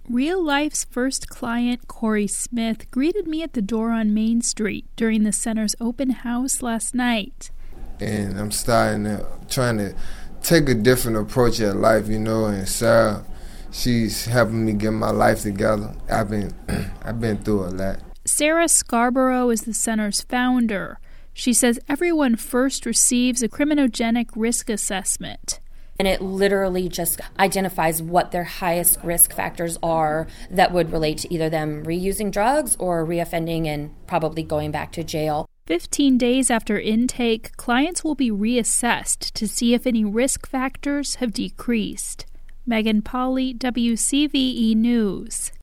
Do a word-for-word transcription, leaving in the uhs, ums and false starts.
Real Life's first client, Corey Smith, greeted me at the door on Main Street during the center's open house last night. And I'm starting to, trying to take a different approach at life, you know, and Sarah, she's helping me get my life together. I've been, I've been through a lot. Sarah Scarborough is the center's founder. She says everyone first receives a criminogenic risk assessment. And it literally just identifies what their highest risk factors are that would relate to either them reusing drugs or reoffending and probably going back to jail. Fifteen days after intake, clients will be reassessed to see if any risk factors have decreased. Megan Polly, W C V E News.